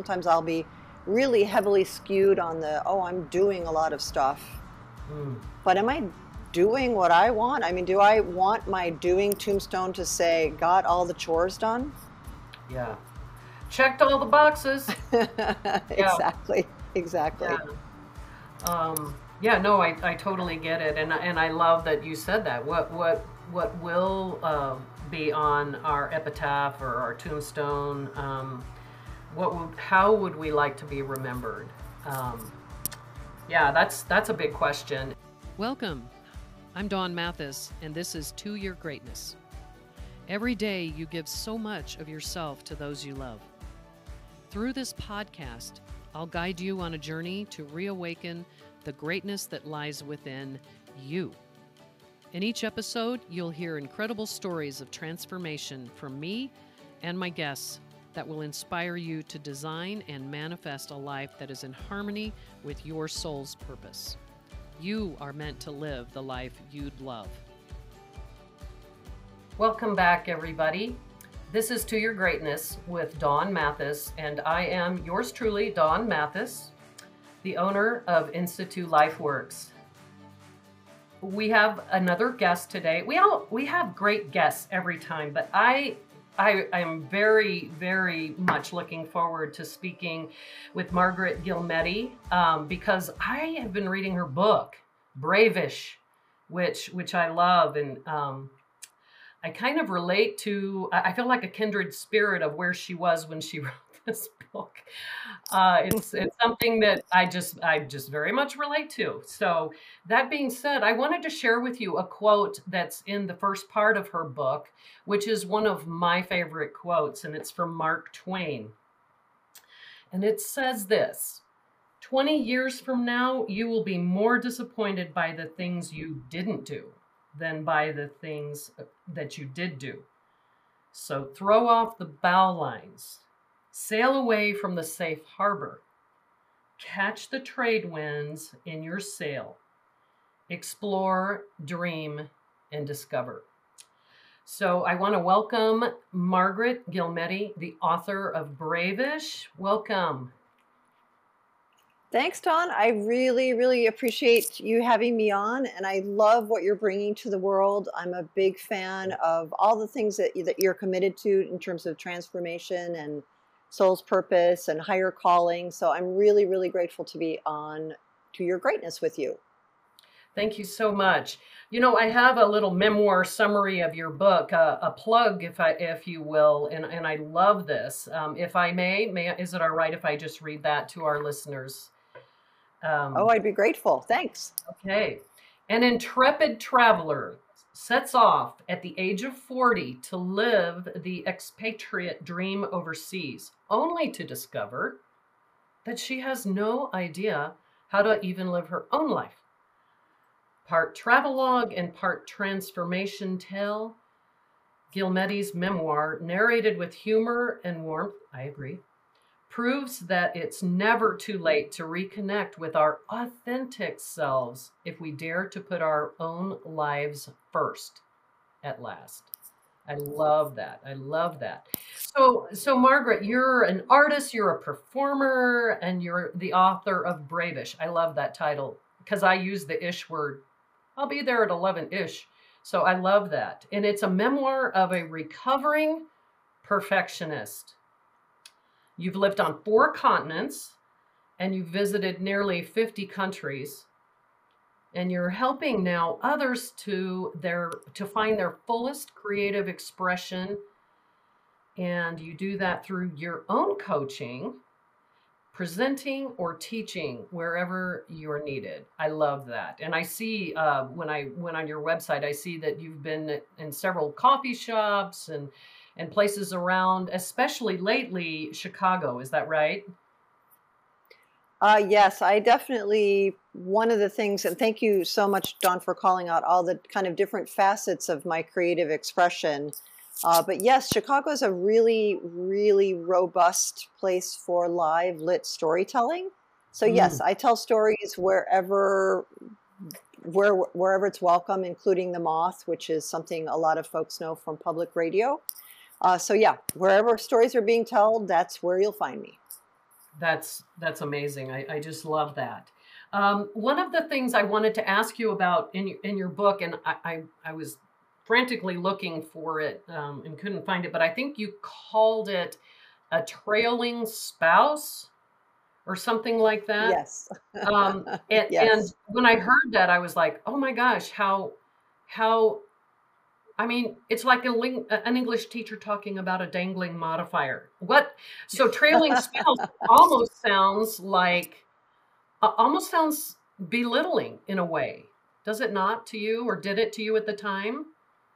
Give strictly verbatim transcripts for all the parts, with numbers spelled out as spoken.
sometimes I'll be really heavily skewed on the, oh, I'm doing a lot of stuff. Mm. But am I doing what I want? I mean, do I want my doing tombstone to say, got all the chores done? Yeah. Checked all the boxes. Yeah. Exactly, exactly. Yeah. Um, yeah, no, I, I totally get it. And, and I love that you said that. What, what, what will uh, be on our epitaph or our tombstone? Um, what would, how would we like to be remembered? Um, yeah, that's, that's a big question. Welcome. I'm Dawn Mathis, and this is To Your Greatness. Every day you give so much of yourself to those you love. Through this podcast, I'll guide you on a journey to reawaken the greatness that lies within you. In each episode, you'll hear incredible stories of transformation from me and my guests that will inspire you to design and manifest a life that is in harmony with your soul's purpose. You are meant to live the life you'd love. Welcome back, everybody. This is To Your Greatness with Dawn Mathis, and I am yours truly, Dawn Mathis, the owner of Institute LifeWorks. We have another guest today. We all we have great guests every time, but I I am very, very much looking forward to speaking with Margaret Guilmette um, because I have been reading her book, Bravish, which which I love, and um, I kind of relate to, I feel like a kindred spirit of where she was when she wrote this book. Uh, it's it's something that I just I just very much relate to. So that being said, I wanted to share with you a quote that's in the first part of her book, which is one of my favorite quotes, and it's from Mark Twain. And it says this: twenty years from now, you will be more disappointed by the things you didn't do than by the things that you did do. So throw off the bow lines, sail away from the safe harbor, catch the trade winds in your sail, explore, dream, and discover. So I want to welcome Margaret Guilmette, the author of Bravish. Welcome. Thanks, Dawn. I really, really appreciate you having me on, and I love what you're bringing to the world. I'm a big fan of all the things that, you, that you're committed to in terms of transformation and soul's purpose and higher calling. So I'm really, really grateful to be on To Your Greatness with you. Thank you so much. You know, I have a little memoir summary of your book, uh, a plug, if I, if you will, and, and I love this. Um, if I may, may, is it all right if I just read that to our listeners? Um, oh, I'd be grateful. Thanks. Okay. An intrepid traveler sets off at the age of forty to live the expatriate dream overseas, only to discover that she has no idea how to even live her own life. Part travelogue and part transformation tale, Guilmette's memoir, narrated with humor and warmth, I agree, proves that it's never too late to reconnect with our authentic selves if we dare to put our own lives first at last. I love that. I love that. So, so Margaret, you're an artist, you're a performer, and you're the author of Bravish. I love that title because I use the ish word. I'll be there at eleven-ish. So I love that. And it's a memoir of a recovering perfectionist. You've lived on four continents and you've visited nearly fifty countries, and you're helping now others to their to find their fullest creative expression. And you do that through your own coaching, presenting or teaching wherever you're needed. I love that. And I see uh, when I went on your website, I see that you've been in several coffee shops and and places around, especially lately, Chicago. Is that right? Uh, yes, I definitely, one of the things, and thank you so much, Dawn, for calling out all the kind of different facets of my creative expression. Uh, but yes, Chicago is a really, really robust place for live lit storytelling. So Mm. yes, I tell stories wherever, where, wherever it's welcome, including the Moth, which is something a lot of folks know from public radio. Uh, so yeah, wherever stories are being told, that's where you'll find me. That's that's amazing. I, I just love that. Um, one of the things I wanted to ask you about in your, in your book, and I, I, I was frantically looking for it um, and couldn't find it, but I think you called it a trailing spouse or something like that. Yes. Um, and, and Yes. when I heard that, I was like, oh my gosh, how how I mean, it's like a ling- an English teacher talking about a dangling modifier. What? So trailing spells almost sounds like, uh, almost sounds belittling in a way. Does it not to you, or did it to you at the time?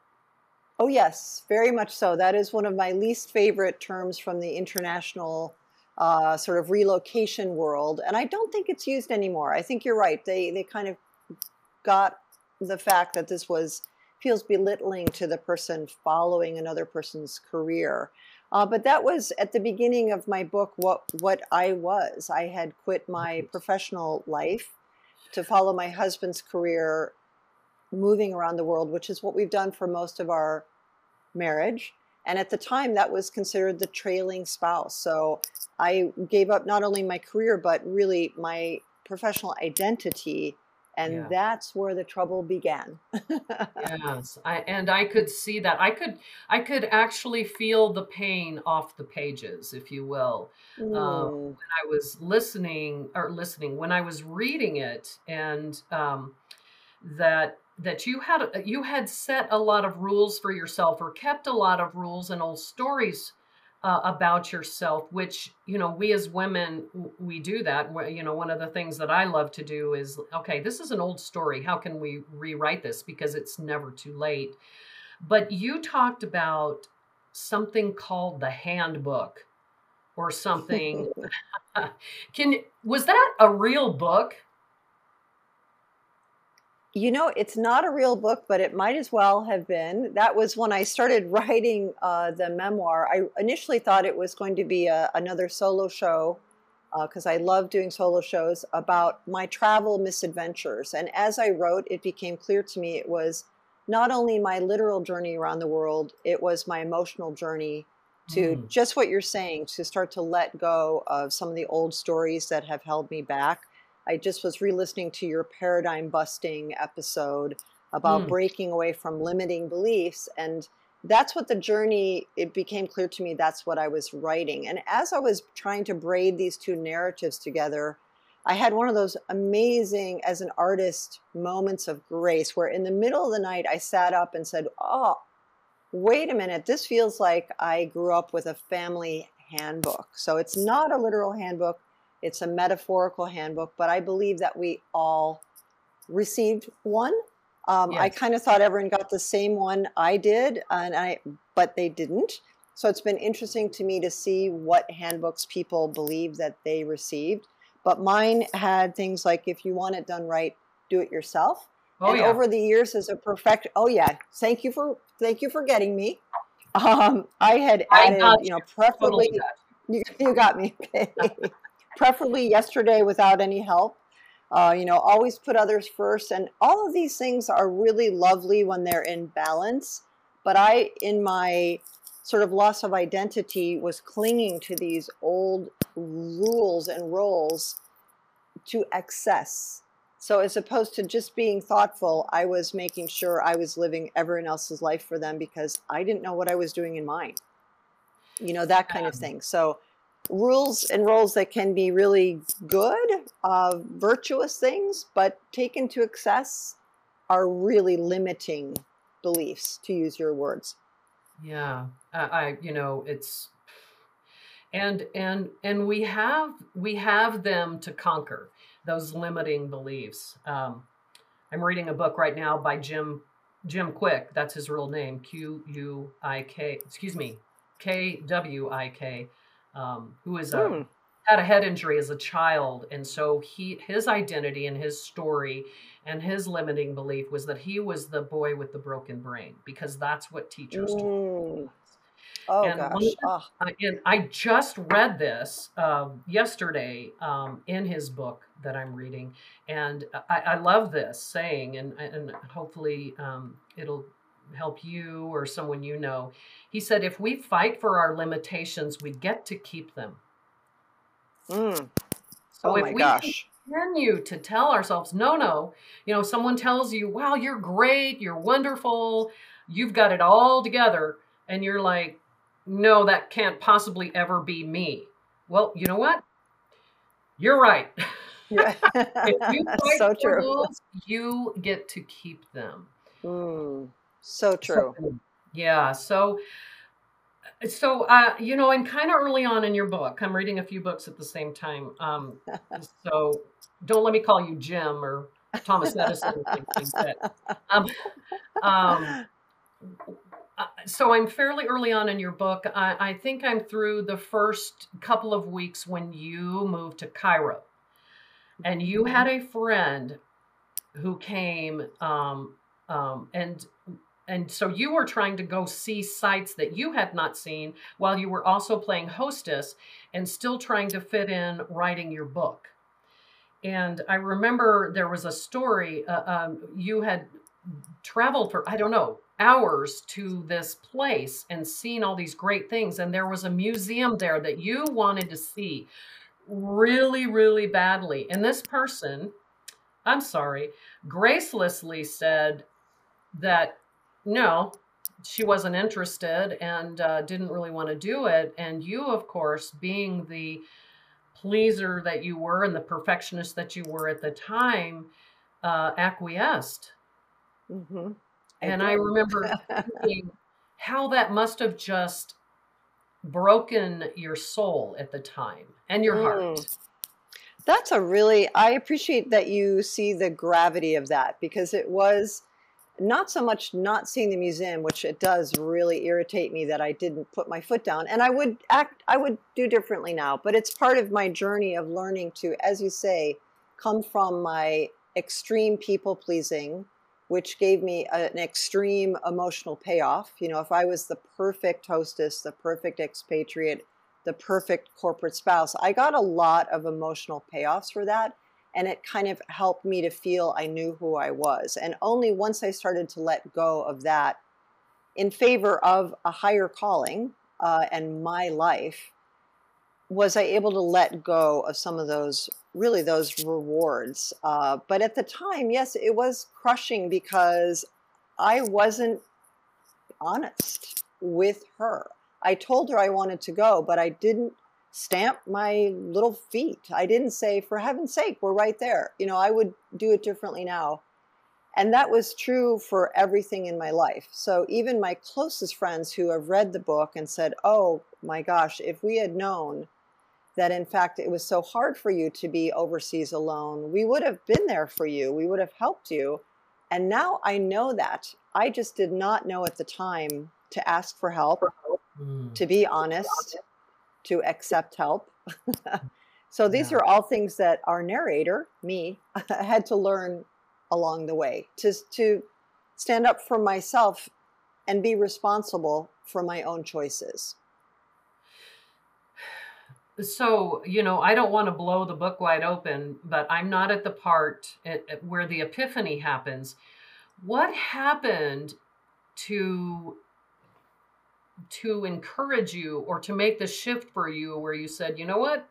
Oh, yes, very much so. That is one of my least favorite terms from the international uh, sort of relocation world. And I don't think it's used anymore. I think you're right. They, they kind of got the fact that this was feels belittling to the person following another person's career. Uh, but that was at the beginning of my book what what I was. I had quit my Right. professional life to follow my husband's career, moving around the world, which is what we've done for most of our marriage. And at the time, that was considered the trailing spouse. So I gave up not only my career, but really my professional identity. And Yeah. that's where the trouble began. Yes. I, and I could see that. I could I could actually feel the pain off the pages, if you will. Uh, Mm. when I was listening or listening, when I was reading it, and um, that that you had you had set a lot of rules for yourself, or kept a lot of rules and old stories uh, about yourself, which, you know, we as women, w- we do that. Wh- you know, one of the things that I love to do is, okay, this is an old story, how can we rewrite this, because it's never too late. But you talked about something called the handbook or something. Can Was that a real book? You know, it's not a real book, but it might as well have been. That was when I started writing uh, the memoir. I initially thought it was going to be a, another solo show because I love doing solo shows about my travel misadventures. And as I wrote, it became clear to me it was not only my literal journey around the world, it was my emotional journey to Hmm. just what you're saying, to start to let go of some of the old stories that have held me back. I just was re-listening to your paradigm busting episode about Hmm. breaking away from limiting beliefs. And that's what the journey, it became clear to me that's what I was writing. And as I was trying to braid these two narratives together, I had one of those amazing, as an artist, moments of grace where in the middle of the night I sat up and said, oh, wait a minute, this feels like I grew up with a family handbook. So it's not a literal handbook, it's a metaphorical handbook, but I believe that we all received one. Um, I Yes. kind of thought everyone got the same one I did, and I, but they didn't. So it's been interesting to me to see what handbooks people believe that they received. But mine had things like, if you want it done right, do it yourself. Oh And yeah. over the years, as a perfect, oh yeah, thank you for thank you for getting me. Um, I had I got added, you know, you. Totally preferably, got you, you got me, okay. Preferably yesterday without any help. Uh, you know, always put others first. And all of these things are really lovely when they're in balance. But I, in my sort of loss of identity, was clinging to these old rules and roles to excess. So as opposed to just being thoughtful, I was making sure I was living everyone else's life for them because I didn't know what I was doing in mine, you know, that kind of you. thing. So rules and roles that can be really good, uh, virtuous things, but taken to excess are really limiting beliefs, to use your words. Yeah. I, I you know, it's and and and we have we have them to conquer those limiting beliefs. Um, I'm reading a book right now by Jim Jim Quick. That's his real name. Q U I K. Excuse me, K W I K. Um, who is a Hmm. had a head injury as a child, and so he his identity and his story and his limiting belief was that he was the boy with the broken brain, because that's what teachers told Mm. Oh and one of gosh. the, Oh. uh, and I just read this um, yesterday um, in his book that I'm reading, and I, I love this saying, and and hopefully um, it'll help you or someone you know. He said, "If we fight for our limitations, we get to keep them." Mm. So Oh if my we gosh. continue to tell ourselves, no, no, you know, someone tells you, wow, you're great, you're wonderful, you've got it all together. And you're like, no, that can't possibly ever be me. Well, you know what? You're right. Yeah. If you fight So for true. those, you get to keep them. Mm. So So, true. yeah. So, so uh, you know, I'm kind of early on in your book. I'm reading a few books at the same time. Um, so don't let me call you Jim or Thomas Edison or anything. But um, um, uh, so I'm fairly early on in your book. I, I think I'm through the first couple of weeks when you moved to Cairo, and you had a friend who came, um, um, and and so you were trying to go see sites that you had not seen while you were also playing hostess and still trying to fit in writing your book. And I remember there was a story, uh, um, you had traveled for, I don't know, hours to this place and seen all these great things. And there was a museum there that you wanted to see really, really badly. And this person, I'm sorry, gracelessly said that no, she wasn't interested and uh, didn't really want to do it. And you, of course, being the pleaser that you were and the perfectionist that you were at the time, uh, acquiesced. Mm-hmm. I And I did. remember thinking how that must have just broken your soul at the time and your heart. Mm. That's a really, I appreciate that you see the gravity of that, because it was not so much not seeing the museum, which it does really irritate me that I didn't put my foot down. And I would act, I would do differently now, but it's part of my journey of learning to, as you say, come from my extreme people pleasing, which gave me a- an extreme emotional payoff. You know, if I was the perfect hostess, the perfect expatriate, the perfect corporate spouse, I got a lot of emotional payoffs for that. And it kind of helped me to feel I knew who I was. And only once I started to let go of that in favor of a higher calling uh, and my life, was I able to let go of some of those, really those rewards. Uh, but at the time, yes, it was crushing because I wasn't honest with her. I told her I wanted to go, but I didn't stamp my little feet. I didn't say, for heaven's sake, we're right there. You know, I would do it differently now. And that was true for everything in my life. So even my closest friends who have read the book and said, oh my gosh, if we had known that in fact it was so hard for you to be overseas alone, we would have been there for you. We would have helped you. And now I know that. I just did not know at the time to ask for help, Mm. to be honest, to accept help. So these Yeah. are all things that our narrator, me, had to learn along the way, to, to stand up for myself and be responsible for my own choices. So, you know, I don't want to blow the book wide open, but I'm not at the part at, at where the epiphany happens. What happened to to encourage you or to make the shift for you where you said, you know what?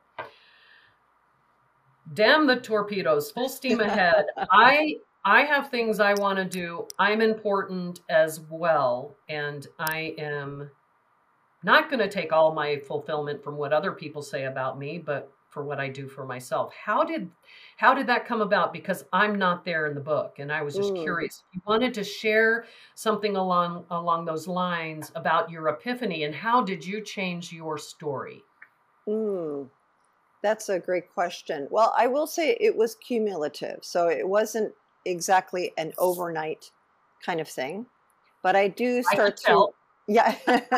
Damn the torpedoes, full steam ahead. I I have things I want to do. I'm important as well, and I am not going to take all my fulfillment from what other people say about me, but for what I do for myself. How did how did that come about? Because I'm not there in the book, and I was just Mm, curious. You wanted to share something along along those lines about your epiphany, and how did you change your story? mm. That's a great question. Well, I will say it was cumulative. So it wasn't exactly an overnight kind of thing. But I do I could start to, tell. yeah,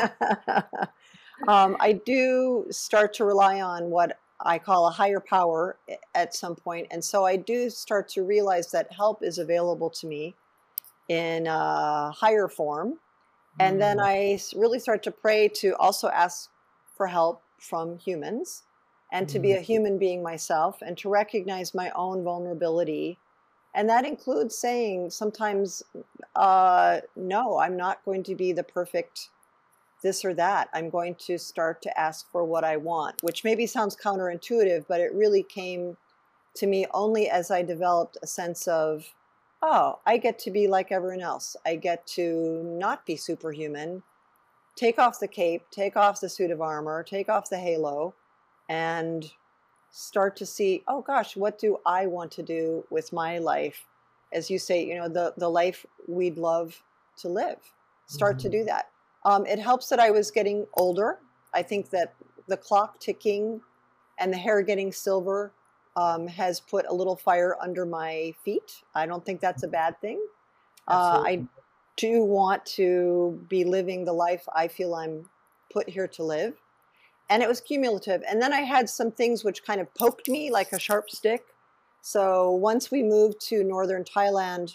um, I do start to rely on what I call a higher power a- at some point. And so I do start to realize that help is available to me in a higher form. And then Mm, I s- really start to pray to also ask for help from humans, and to be mm, a human being myself, and to recognize my own vulnerability. And that includes saying sometimes, uh, no, I'm not going to be the perfect this or that. I'm going to start to ask for what I want, which maybe sounds counterintuitive, but it really came to me only as I developed a sense of, oh, I get to be like everyone else. I get to not be superhuman, take off the cape, take off the suit of armor, take off the halo, and start to see, oh gosh, what do I want to do with my life? As you say, you know, the, the life we'd love to live. Start mm-hmm. to do that. Um, it helps that I was getting older. I think that the clock ticking and the hair getting silver um, has put a little fire under my feet. I don't think that's a bad thing. Uh, I do want to be living the life I feel I'm put here to live. And it was cumulative. And then I had some things which kind of poked me like a sharp stick. So once we moved to northern Thailand,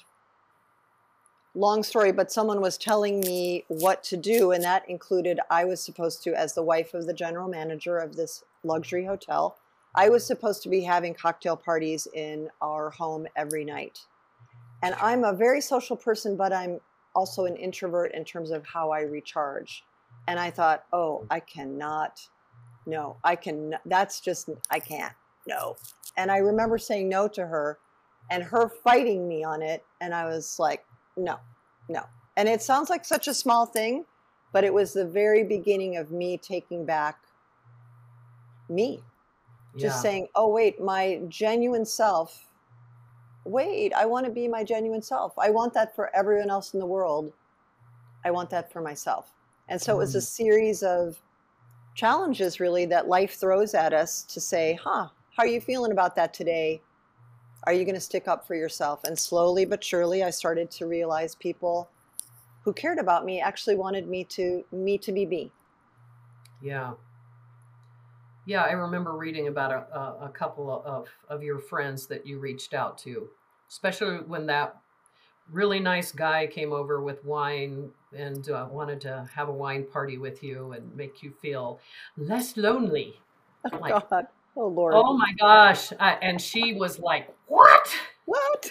long story, but someone was telling me what to do, and that included I was supposed to, as the wife of the general manager of this luxury hotel, I was supposed to be having cocktail parties in our home every night. And I'm a very social person, but I'm also an introvert in terms of how I recharge. And I thought, oh, I cannot, no, I can, that's just, I can't, no. And I remember saying no to her and her fighting me on it. And I was like, no, no. And it sounds like such a small thing, but it was the very beginning of me taking back me. Just yeah. saying, oh, wait, my genuine self, wait, I want to be my genuine self. I want that for everyone else in the world. I want that for myself. And so mm. it was a series of challenges, really, that life throws at us to say, huh, how are you feeling about that today? Are you going to stick up for yourself? And slowly but surely, I started to realize people who cared about me actually wanted me to me to be me. Yeah. Yeah, I remember reading about a, a couple of, of your friends that you reached out to, especially when that really nice guy came over with wine and uh, wanted to have a wine party with you and make you feel less lonely. Oh, like, God. Oh, Lord. Oh, my gosh. I, and she was like, what? What?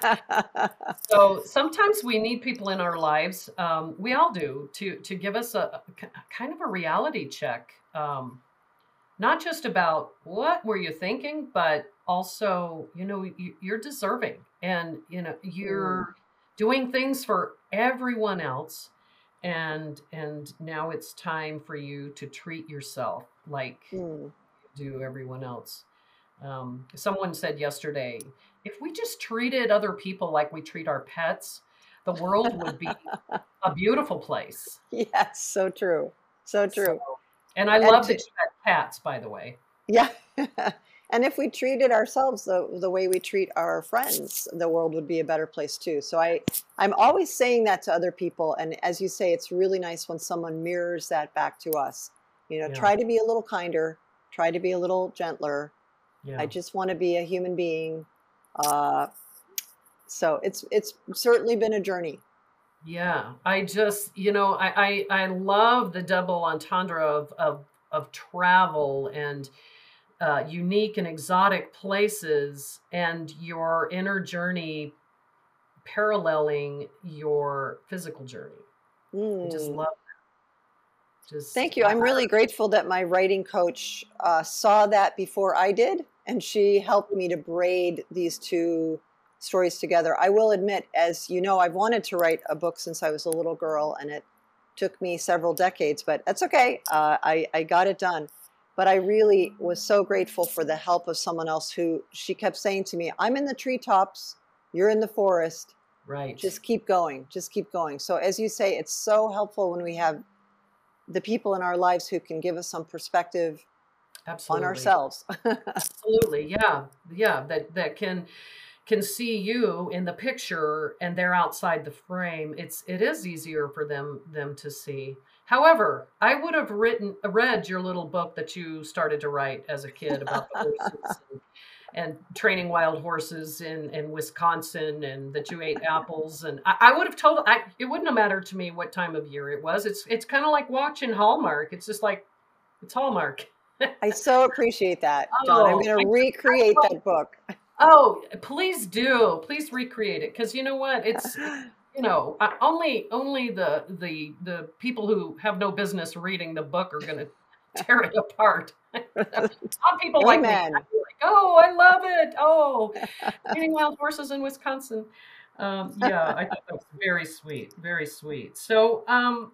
So sometimes we need people in our lives. Um, we all do, to, to give us a, a kind of a reality check. Um, not just about what were you thinking, but also, you know, you, you're deserving and, you know, you're mm. doing things for everyone else. And, and now it's time for you to treat yourself like mm. do everyone else. Um, someone said yesterday, if we just treated other people like we treat our pets, the world would be a beautiful place. Yes, so true. So true. So, and I and love to, that you had cats, by the way. Yeah. And if we treated ourselves the, the way we treat our friends, the world would be a better place too. So I, I'm always saying that to other people. And as you say, it's really nice when someone mirrors that back to us. You know, yeah. Try to be a little kinder, try to be a little gentler. Yeah. I just want to be a human being. Uh, so it's, it's certainly been a journey. Yeah, I just, you know, I, I, I love the double entendre of, of, of travel and uh, unique and exotic places and your inner journey paralleling your physical journey. Mm. I just love that. Just, Thank you. I'm really grateful that my writing coach uh, saw that before I did, and she helped me to braid these two stories together. I will admit, as you know, I've wanted to write a book since I was a little girl, and it took me several decades, but that's okay. Uh, I, I got it done. But I really was so grateful for the help of someone else who, she kept saying to me, I'm in the treetops, you're in the forest. Right. Just keep going, just keep going. So as you say, it's so helpful when we have the people in our lives who can give us some perspective Absolutely. on ourselves. Absolutely. Yeah. Yeah. That, that can, can see you in the picture and they're outside the frame. It's, it is easier for them, them to see. However, I would have written, read your little book that you started to write as a kid about the horses and, and training wild horses in, in Wisconsin, and that you ate apples. And I, I would have told, I, it wouldn't have mattered to me what time of year it was. It's, it's kind of like watching Hallmark. It's just like, it's Hallmark. I so appreciate that, Dawn. Oh, I'm going to recreate that book. Oh, please do. Please recreate it. Because you know what? It's, you you know, uh, only only the the the people who have no business reading the book are going to tear it apart. Some people like me, Amen. I'd be like, oh, I love it. Oh, Training Wild Horses in Wisconsin. Um, yeah, I thought that was very sweet, very sweet. So, um,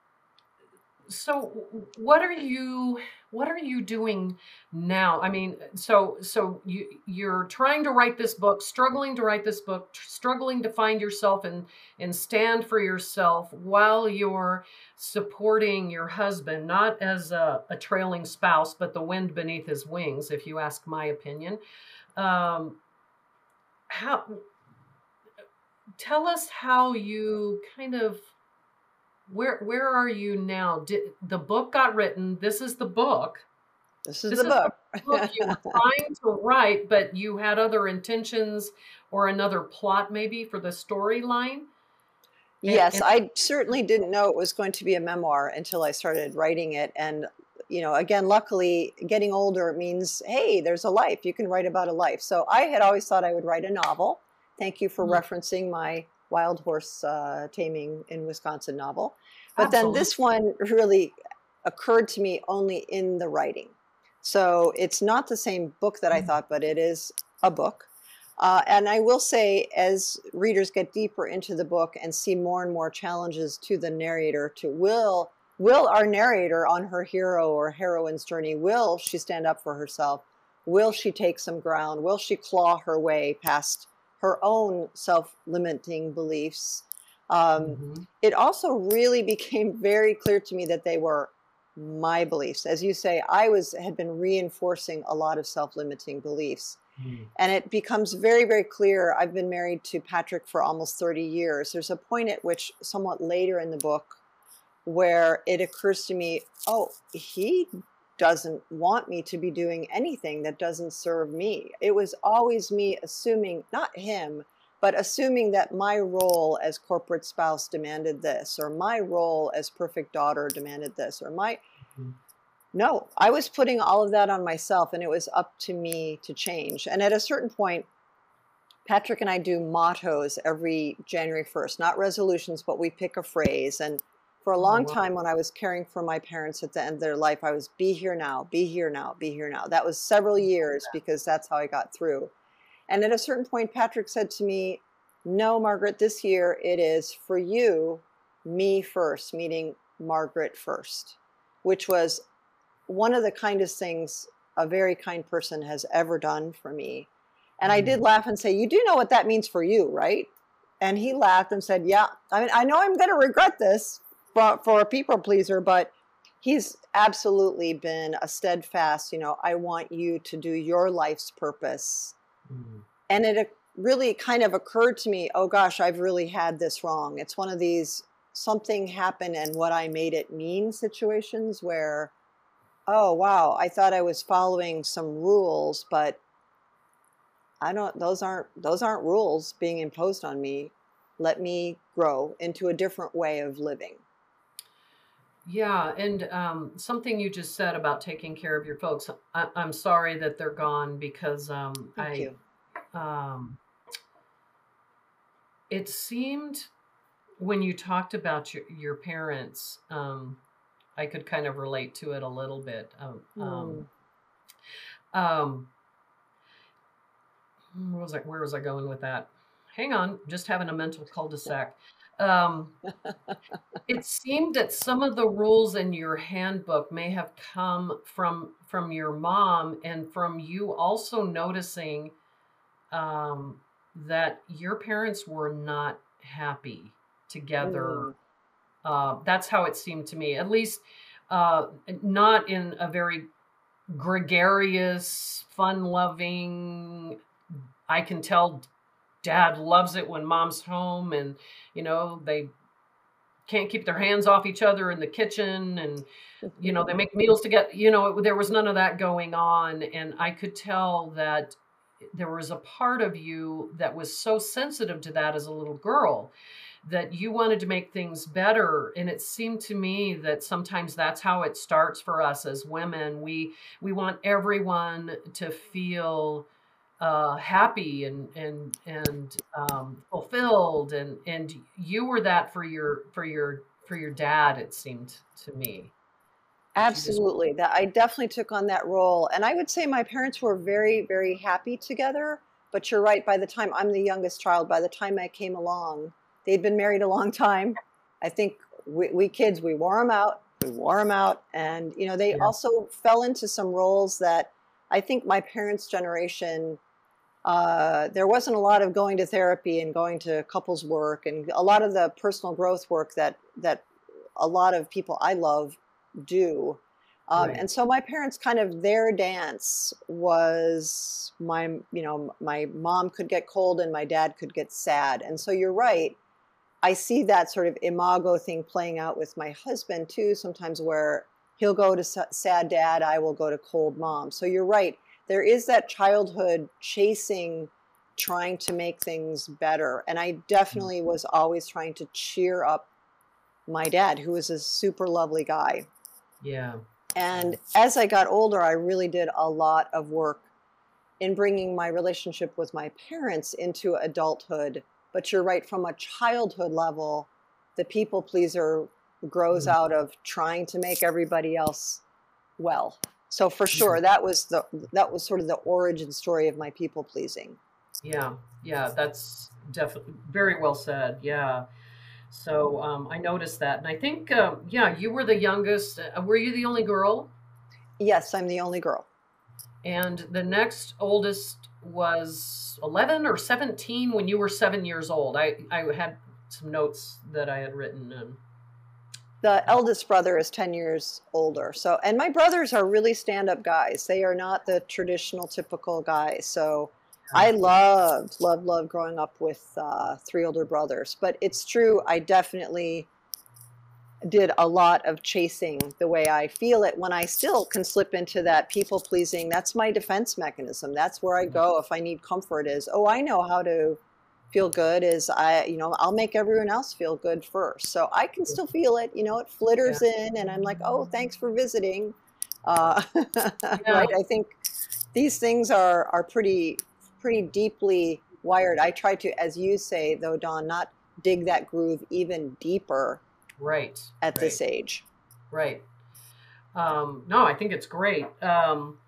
so what are you what are you doing now? I mean, so so you you're trying to write this book, struggling to write this book, tr- struggling to find yourself and and stand for yourself while you're supporting your husband, not as a, a trailing spouse, but the wind beneath his wings, if you ask my opinion. Um, how Tell us how you kind of where where are you now? Did the book got written? This is the book. This is This the is the book. book you were trying to write, but you had other intentions or another plot maybe for the storyline. And, Yes, and I certainly didn't know it was going to be a memoir until I started writing it. And, you know, again, luckily, getting older means, hey, there's a life. You can write about a life. So I had always thought I would write a novel. Thank you for Mm, referencing my wild horse uh, taming in Wisconsin novel. But then absolutely. this one really occurred to me only in the writing. So it's not the same book that I Mm, thought, but it is a book. Uh, and I will say, as readers get deeper into the book and see more and more challenges to the narrator, to will, will our narrator on her hero or heroine's journey, will she stand up for herself? Will she take some ground? Will she claw her way past her own self-limiting beliefs? Um, mhm, it also really became very clear to me that they were my beliefs. As you say, I was had been reinforcing a lot of self-limiting beliefs. mm, And it becomes very, very clear. I've been married to Patrick for almost thirty years. There's a point at which, somewhat later in the book, where it occurs to me, oh, he doesn't want me to be doing anything that doesn't serve me. It was always me assuming, not him, but assuming that my role as corporate spouse demanded this, or my role as perfect daughter demanded this, or my mhm, no, I was putting all of that on myself, and it was up to me to change. And at a certain point, Patrick and I do mottos every January first, not resolutions, but we pick a phrase. And for a oh, long wow. time, when I was caring for my parents at the end of their life, I was be here now, be here now, be here now. That was several years because that's how I got through. And at a certain point, Patrick said to me, no, Margaret, this year it is for you, me first, meaning Margaret first, which was one of the kindest things a very kind person has ever done for me. And I did Mm, laugh and say, you do know what that means for you, right? And he laughed and said, yeah, I mean, I know I'm going to regret this for, for a people pleaser, but he's absolutely been a steadfast, you know, I want you to do your life's purpose. mm, And it really kind of occurred to me, oh gosh, I've really had this wrong. It's one of these something happened and what I made it mean situations where, oh, wow, I thought I was following some rules, but I don't, those aren't, those aren't rules being imposed on me. Let me grow into a different way of living. yeah, and um, something you just said about taking care of your folks. I, I'm sorry that they're gone because um, Thank I you. um, it seemed when you talked about your, your parents, um, I could kind of relate to it a little bit. Um, um, Hmm. um, where was I, where was I going with that? Hang on, just having a mental cul-de-sac. Um, it seemed that some of the rules in your handbook may have come from from your mom and from you also noticing um, that your parents were not happy together. Hmm. Uh, that's how it seemed to me, at least uh, not in a very gregarious, fun loving. I can tell dad loves it when mom's home and, you know, they can't keep their hands off each other in the kitchen and, you know, they make meals together. You know, there was none of that going on. And I could tell that there was a part of you that was so sensitive to that as a little girl that you wanted to make things better. And it seemed to me that sometimes that's how it starts for us as women. We we want everyone to feel uh, happy and and and um, fulfilled, and and you were that for your for your for your dad. It seemed to me that you just Absolutely. That I definitely took on that role. And I would say my parents were very, very happy together. But you're right, by the time I'm the youngest child, by the time I came along, they'd been married a long time. I think we, we kids, we wore them out, we wore them out. And, you know, they yeah also fell into some roles that I think my parents' generation, uh, there wasn't a lot of going to therapy and going to couples work and a lot of the personal growth work that, that a lot of people I love do. Um, right and so my parents kind of their dance was my, you know, my mom could get cold and my dad could get sad. And so you're right. I see that sort of imago thing playing out with my husband too, sometimes where he'll go to sa- sad dad, I will go to cold mom. So you're right. There is that childhood chasing, trying to make things better. And I Mm. definitely was always trying to cheer up my dad, who was a super lovely guy. yeah yeah And as I got older, I really did a lot of work in bringing my relationship with my parents into adulthood. But you're right, from a childhood level, the people pleaser grows Mm. out of trying to make everybody else well. So for yeah sure, that was the that was sort of the origin story of my people pleasing. yeah yeah that's definitely very well said. Yeah. So um, I noticed that, and I think, um, yeah, you were the youngest. Uh, were you the only girl? Yes, I'm the only girl. And the next oldest was eleven or seventeen when you were seven years old. I, I had some notes that I had written. And The eldest brother is ten years older. So, and my brothers are really stand-up guys. They are not the traditional typical guys. So yeah, I loved, loved, loved growing up with uh, three older brothers. But it's true, I definitely did a lot of chasing the way I feel it when I still can slip into that people pleasing. That's my defense mechanism. That's where I yeah, go if I need comfort is, oh, I know how to feel good is I, you know, I'll make everyone else feel good first. So I can still feel it, you know, it yeah, flitters in and I'm like, oh, thanks for visiting. Uh, yeah, right. I think these things are, are pretty, pretty deeply wired. I try to, as you say, though, Dawn, not dig that groove even deeper right, at right, this age. right. Um, no, I think it's great. Um,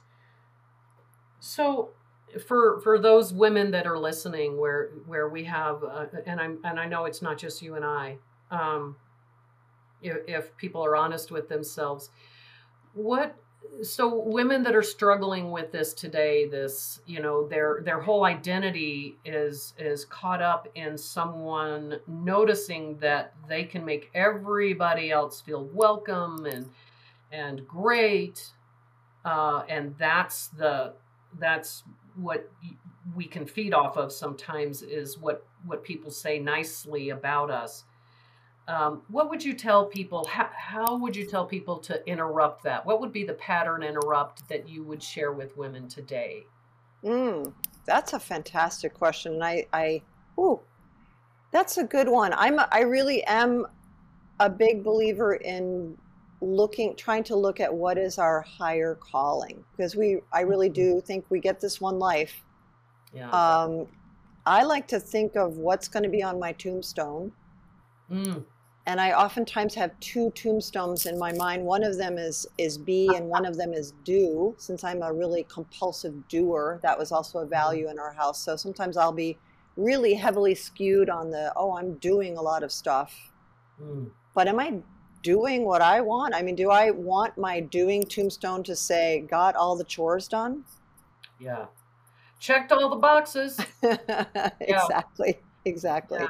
so for for those women that are listening, where where we have, uh, and I'm and I know it's not just you and I. Um, if, if people are honest with themselves, what so women that are struggling with this today, this, you know, their their whole identity is is caught up in someone noticing that they can make everybody else feel welcome and and great, uh, and that's the that's what we can feed off of sometimes, is what what people say nicely about us. Um, what would you tell people? How, how would you tell people to interrupt that? What would be the pattern interrupt that you would share with women today? Mm, that's a fantastic question. And I, I, ooh, that's a good one. I'm, a, I really am a big believer in looking, trying to look at what is our higher calling, because we, I really Mhm. do think we get this one life. Yeah. Um, I like to think of what's going to be on my tombstone. Mm. And I oftentimes have two tombstones in my mind. One of them is is be, and one of them is do. Since I'm a really compulsive doer, that was also a Mhm. value in our house. So sometimes I'll be really heavily skewed on the, oh, I'm doing a lot of stuff. Mm. But am I doing what I want? I mean, do I want my doing tombstone to say, got all the chores done? Yeah. Checked all the boxes. Yeah. Exactly. Yeah. Exactly.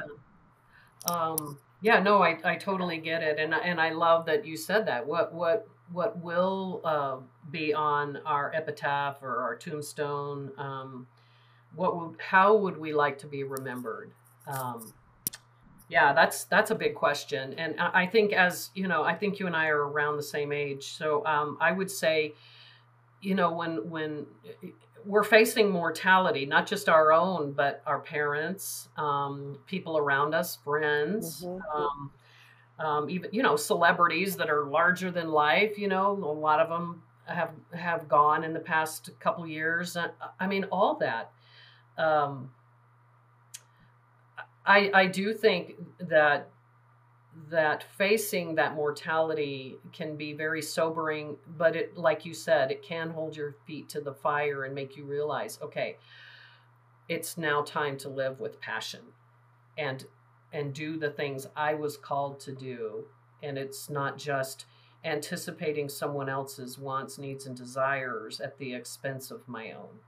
Um, yeah, no, I, I totally get it. And, and I love that you said that. What, what, what will uh, be on our epitaph or our tombstone? Um, what would, how would we like to be remembered? Um, Yeah, that's that's a big question, and I I think, as you know, I think you and I are around the same age. So um, I would say, you know, when when we're facing mortality, not just our own, but our parents, um, people around us, friends, Hmm. um, um, even, you know, celebrities that are larger than life. You know, a lot of them. have have gone in the past couple years. I mean, all that. Um, I I do think that that facing that mortality can be very sobering, but it, like you said, it can hold your feet to the fire and make you realize, okay, it's now time to live with passion and and do the things I was called to do. And it's not just anticipating someone else's wants, needs, and desires at the expense of my own.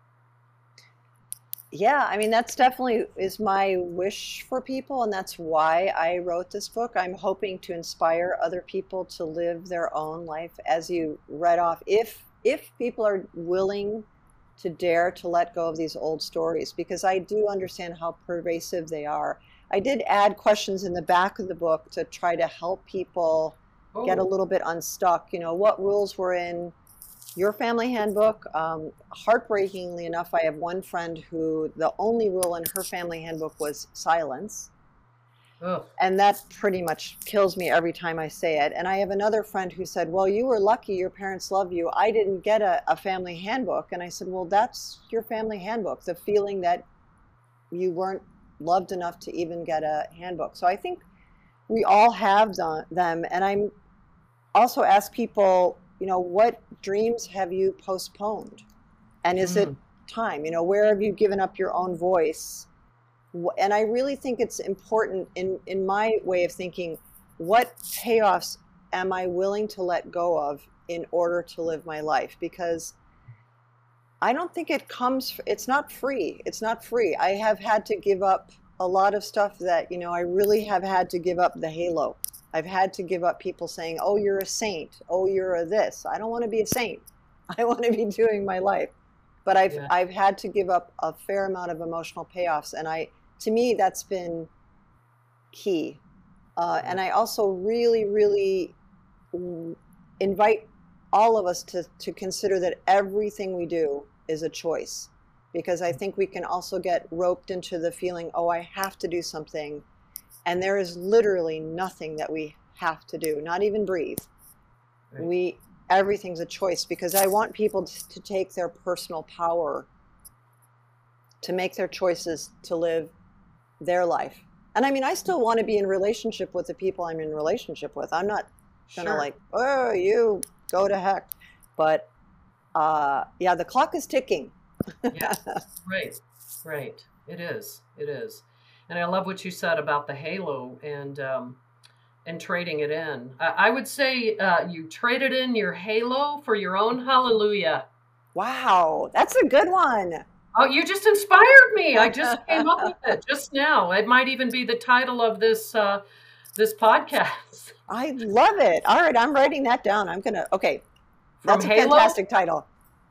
Yeah, I mean, that's definitely is my wish for people, and that's why I wrote this book. I'm hoping to inspire other people to live their own life, as you read off. If if people are willing to dare to let go of these old stories, because I do understand how pervasive they are. I did add questions in the back of the book to try to help people Oh, get a little bit unstuck. You know, what rules were in your family handbook? Um, heartbreakingly enough, I have one friend who the only rule in her family handbook was silence. ugh. And that pretty much kills me every time I say it. And I have another friend who said, well, you were lucky, your parents love you. I didn't get a, a family handbook. And I said, well, that's your family handbook, the feeling that you weren't loved enough to even get a handbook. So I think we all have the, them. And I'm also ask people, you know, what dreams have you postponed? And is it Mm, time? You know, where have you given up your own voice? Wh- And I really think it's important in, in my way of thinking, what payoffs am I willing to let go of in order to live my life? Because I don't think it comes, it's not free. It's not free. I have had to give up a lot of stuff that, you know, I really have had to give up the halo. I've had to give up people saying, oh, you're a saint. Oh, you're a this. I don't want to be a saint. I want to be doing my life. But I've yeah. I've had to give up a fair amount of emotional payoffs. And I, to me, that's been key. Uh, and I also really, really mm, invite all of us to, to consider that everything we do is a choice. Because I think we can also get roped into the feeling, oh, I have to do something. And there is literally nothing that we have to do, not even breathe. Right. We, everything's a choice, because I want people to, to take their personal power to make their choices to live their life. And I mean, I still want to be in relationship with the people I'm in relationship with. I'm not gonna Sure. like, oh, you go to heck. But uh, yeah, the clock is ticking. Yeah. Right. Right. It is. It is. And I love what you said about the halo and um, and trading it in. I, I would say uh, you traded in your halo for your own hallelujah. Wow, that's a good one. Oh, you just inspired me. I just came up with it just now. It might even be the title of this uh, this podcast. I love it. All right, I'm writing that down. I'm gonna, okay, From that's a halo fantastic title.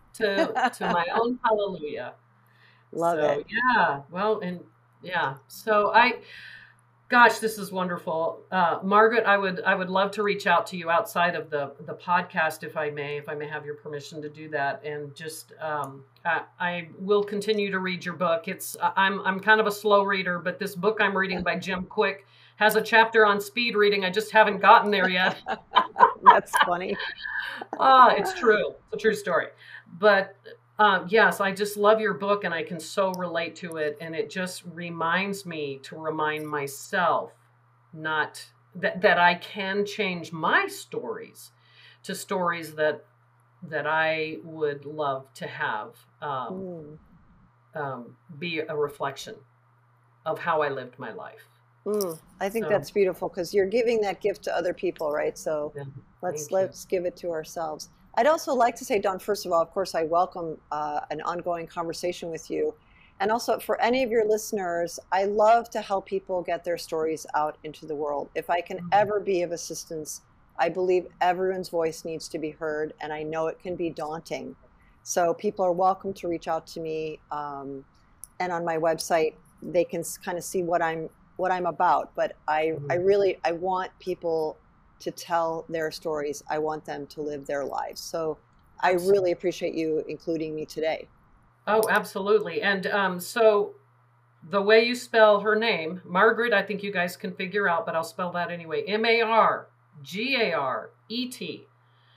to to my own hallelujah. Love So it. yeah, well, and yeah. So I, gosh, this is wonderful, uh, Margaret. I would I would love to reach out to you outside of the the podcast, if I may, if I may have your permission to do that, and just um, I, I will continue to read your book. It's I'm I'm kind of a slow reader, but this book I'm reading by Jim Quick has a chapter on speed reading. I just haven't gotten there yet. That's funny. Ah, it's true. It's a true story. But um, yes, I just love your book and I can so relate to it. And it just reminds me to remind myself not that, that I can change my stories to stories that that I would love to have um, Mm, um, be a reflection of how I lived my life. mm. I think So that's beautiful, because you're giving that gift to other people, right? So yeah, let's thank you. let's give it to ourselves. I'd also like to say, Dawn, first of all, of course, I welcome uh, an ongoing conversation with you. And also, for any of your listeners, I love to help people get their stories out into the world. If I can Mhm. ever be of assistance, I believe everyone's voice needs to be heard, and I know it can be daunting. So people are welcome to reach out to me, um, and on my website, they can kind of see what I'm what I'm about. But I, I Mhm. really I want people to tell their stories. I want them to live their lives. So I Absolutely. really appreciate you including me today. Oh, absolutely. And um, so the way you spell her name, Margaret, I think you guys can figure out, but I'll spell that anyway. M A R G A R E T.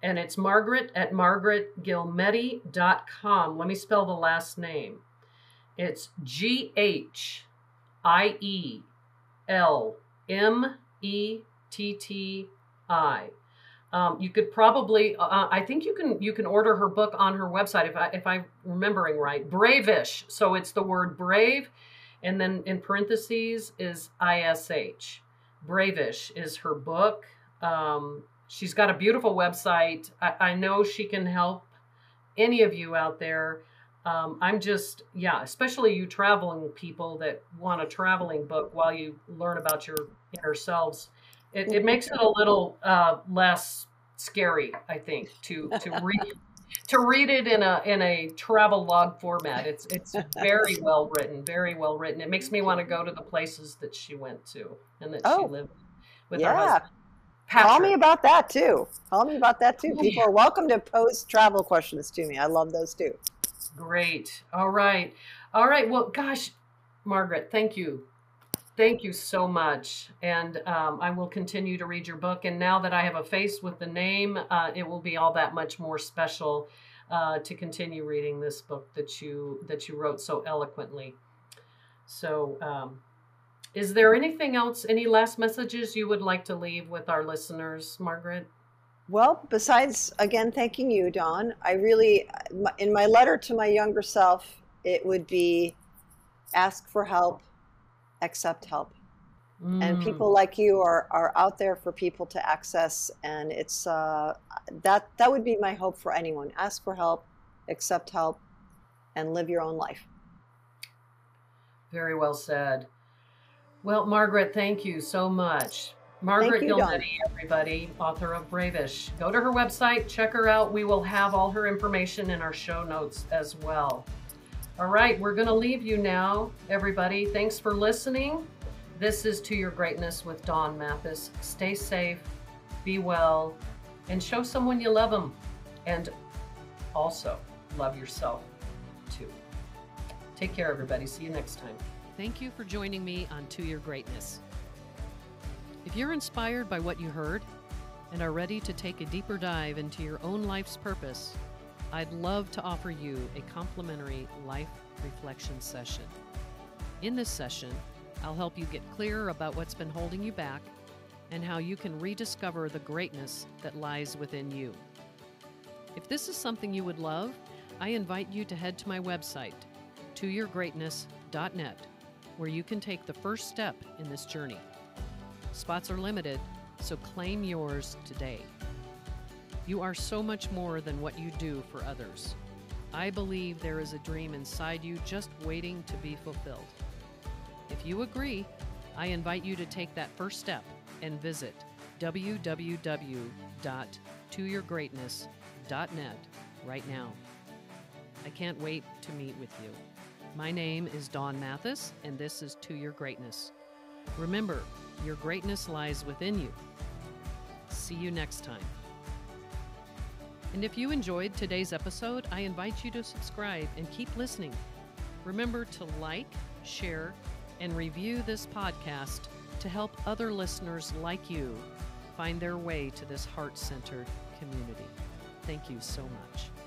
And it's Margaret at margaret gilmetti dot com. Let me spell the last name. It's G H I E L M E T T I. Um, you could probably, uh, I think you can you can order her book on her website if I if I'm remembering right. Bravish. So it's the word brave, and then in parentheses is I S H. Bravish is her book. Um, she's got a beautiful website. I, I know she can help any of you out there. Um, I'm just, yeah, especially you traveling people that want a traveling book while you learn about your inner selves. It, it makes it a little uh, less scary, I think, to to read to read it in a in a travel log format. It's it's very well written, very well written. It makes me want to go to the places that she went to and that Oh, she lived with yeah. her husband. Call me Patrick. about that too. Call me about that too. Oh, People yeah. are welcome to post travel questions to me. I love those too. Great. All right. All right. Well, gosh, Margaret, thank you. Thank you so much. And um, I will continue to read your book. And now that I have a face with the name, uh, it will be all that much more special uh, to continue reading this book that you that you wrote so eloquently. So um, is there anything else, any last messages you would like to leave with our listeners, Margaret? Well, besides, again, thanking you, Dawn, I really, in my letter to my younger self, it would be ask for help, accept help. And Mm, people like you are, are out there for people to access. And it's uh, that that would be my hope for anyone. Ask for help, accept help, and live your own life. very well said. Well, Margaret, thank you so much. Margaret you, Dawn. Gilmetti, everybody, author of Bravish. Go to her website, check her out. We will have all her information in our show notes as well. All right, we're going to leave you now, everybody. Thanks for listening. This is To Your Greatness with Dawn Mathis. Stay safe, be well, and show someone you love them. And also love yourself, too. Take care, everybody. See you next time. Thank you for joining me on To Your Greatness. If you're inspired by what you heard and are ready to take a deeper dive into your own life's purpose, I'd love to offer you a complimentary life reflection session. In this session, I'll help you get clearer about what's been holding you back and how you can rediscover the greatness that lies within you. If this is something you would love, I invite you to head to my website, to your greatness dot net, where you can take the first step in this journey. Spots are limited, so claim yours today. You are so much more than what you do for others. I believe there is a dream inside you just waiting to be fulfilled. If you agree, I invite you to take that first step and visit w w w dot to your greatness dot net right now. I can't wait to meet with you. My name is Dawn Mathis, and this is To Your Greatness. Remember, your greatness lies within you. See you next time. And if you enjoyed today's episode, I invite you to subscribe and keep listening. Remember to like, share, and review this podcast to help other listeners like you find their way to this heart-centered community. Thank you so much.